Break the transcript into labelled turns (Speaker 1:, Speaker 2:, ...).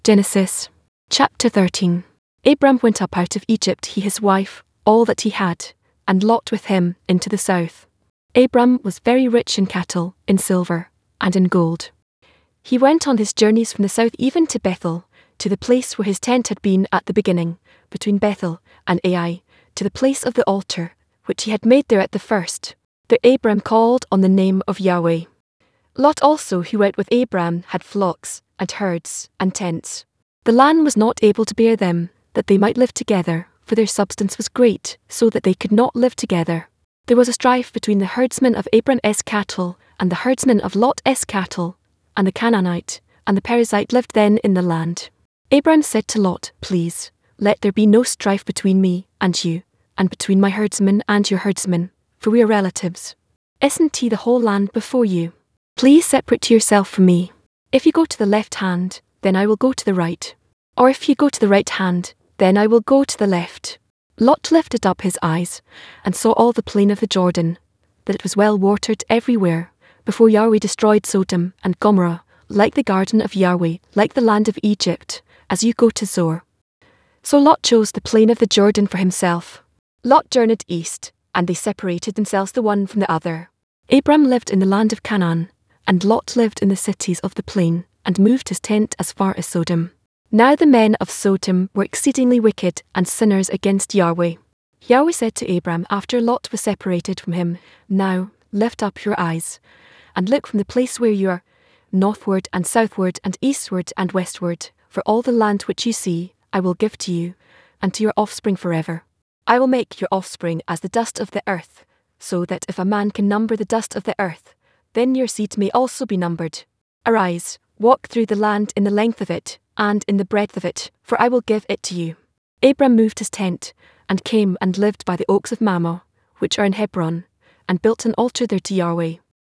Speaker 1: Genesis chapter 13. Abram went up out of Egypt, he, his wife, all that he had, and Lot with him, into the south. Abram was very rich in cattle, in silver, and in gold. He went on his journeys from the south even to Bethel, to the place where his tent had been at the beginning, between Bethel and Ai, to the place of the altar, which he had made there at the first. There Abram called on the name of Yahweh. Lot also, who went with Abram, had flocks, and herds, and tents. The land was not able to bear them, that they might live together, for their substance was great, so that they could not live together. There was a strife between the herdsmen of Abram's cattle, and the herdsmen of Lot's cattle, and the Canaanite, and the Perizzite lived then in the land. Abram said to Lot, Please, let there be no strife between me and you, and between my herdsmen and your herdsmen, for we are relatives. Isn't the whole land before you? Please separate yourself from me. If you go to the left hand, then I will go to the right. Or if you go to the right hand, then I will go to the left. Lot lifted up his eyes, and saw all the plain of the Jordan, that it was well watered everywhere, before Yahweh destroyed Sodom and Gomorrah, like the garden of Yahweh, like the land of Egypt, as you go to Zoar. So Lot chose the plain of the Jordan for himself. Lot journeyed east, and they separated themselves the one from the other. Abram lived in the land of Canaan, and Lot lived in the cities of the plain, and moved his tent as far as Sodom. Now the men of Sodom were exceedingly wicked and sinners against Yahweh. Yahweh said to Abram after Lot was separated from him, Now lift up your eyes, and look from the place where you are, northward and southward and eastward and westward, for all the land which you see I will give to you, and to your offspring forever. I will make your offspring as the dust of the earth, so that if a man can number the dust of the earth, then your seed may also be numbered. Arise, walk through the land in the length of it, and in the breadth of it, for I will give it to you. Abram moved his tent, and came and lived by the oaks of Mamre, which are in Hebron, and built an altar there to Yahweh.